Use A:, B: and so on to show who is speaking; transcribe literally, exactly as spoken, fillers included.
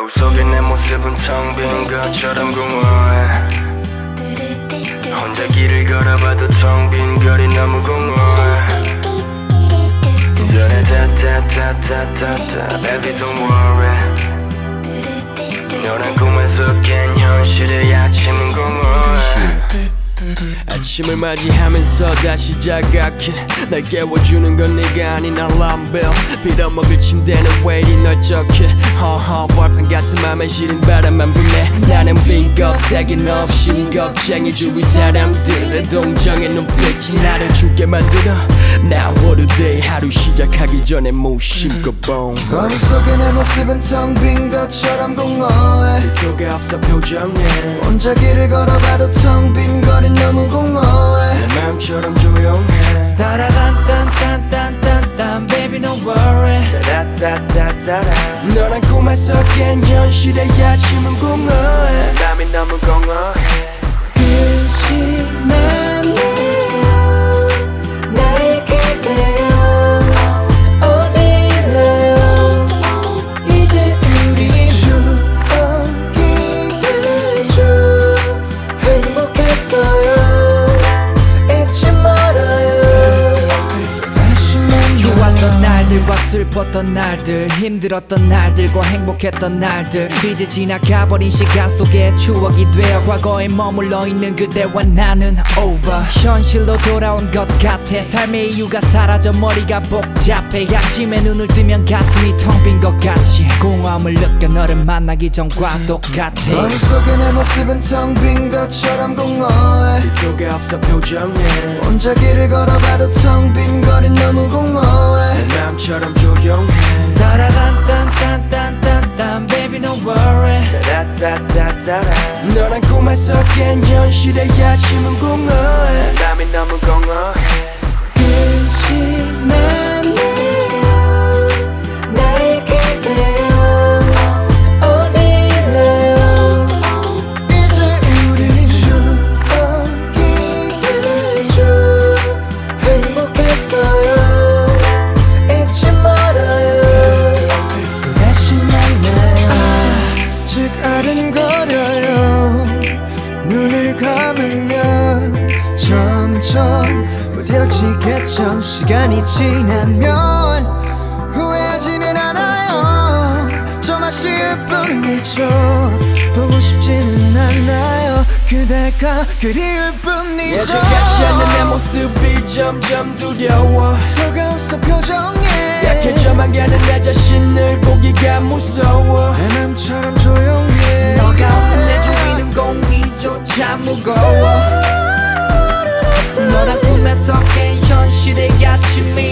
A: 거울 속에 내 모습은 텅 빈 것처럼 공허해. 혼자 길을 걸어봐도 텅 빈 거리 너무 공허해. 다다다다다다 Baby don't worry. 너란 꿈에서 깬 현실의 아침은 공허해.
B: 아침을 맞이하면서 다시 자각해. 날 깨워주는 건 네가 아닌 알람벨. 빌어먹을 침대는 왜 이리 널쩍해. 허허 벌판 같은 맘에 시린 바람만 불네. 나는 빈 껍데기 없이 겁쟁이 주위 사람들의 동정의 눈빛이 나를 죽게 만들어. Now what a day. 하루 시작하기 전에 무심코 boom.
C: 거울 속에 내 모습은 텅 빈 것처럼 공허해.
B: 네 속에 없어 표정에.
C: 혼자 길을 걸어봐도 텅 빈 거리 너무 공허해.
B: 내 맘처럼 조용해.
C: 따라단딴딴딴딴딴 Baby don't worry.
A: 다다다다다
B: 너란 꿈에서 깬 현실의 아침은 공허해.
A: 맘이 너무 공허해.
C: 끝이 났네요. 나의 그대여 어디래요. 이제 우리 추억이 되죠. 행복했어요. 잊지 말아요. 다시 만나요.
D: 좋았던 날들과 슬펐던 날들, 힘들었던 날들과 행복했던 날들, 이제 지나가버린 시간 속에 추억이 되어 과거에 머물러 있는 그대와 나는 over. 현실로 돌아온 것 같아. 삶의 이유가 사라져 머리가 복잡해. 아침에 눈을 뜨면 가슴이 텅 빈 것 같이 공허함을 느껴 너를 만나기 전과 똑같아.
C: 거울 속에 내 모습은 텅 빈 것처럼 공허해.
B: 네 속에 없어 표정에.
C: 혼자 길을 걸어봐도 텅 빈 거리 너무 공허해.
B: 내 맘처럼 조용해.
C: 따라단딴딴딴딴 Baby don't worry.
A: 다다다다다
B: 너란 꿈에서 깬 현실의 아침은 공허해.
A: 맘이 너무 공허해.
C: 끝이 났네요. 나의 그대여 어디래요. 이제 우리 추억이 되죠. 행복했어요. 잊지 말아요. 다시 만나요. 아직 아른거려요. 눈을 감으면 점점 무뎌지겠죠. 시간이 지나면 후회하지는 않아요. 좀 아쉬울 뿐이죠. 보고 싶지는 않아요. 그대가 그리울 뿐이죠.
B: 예전같지 않는 내 모습이 점점 두려워.
C: 속없어 표정에
B: 약해져만 가는 내 자신을 보기가 무서워.
C: 내 맘처럼 조용해.
D: 너가 없는 내 주위는 공기조차 무거워. 너란 꿈에서 깬 현실의 아침이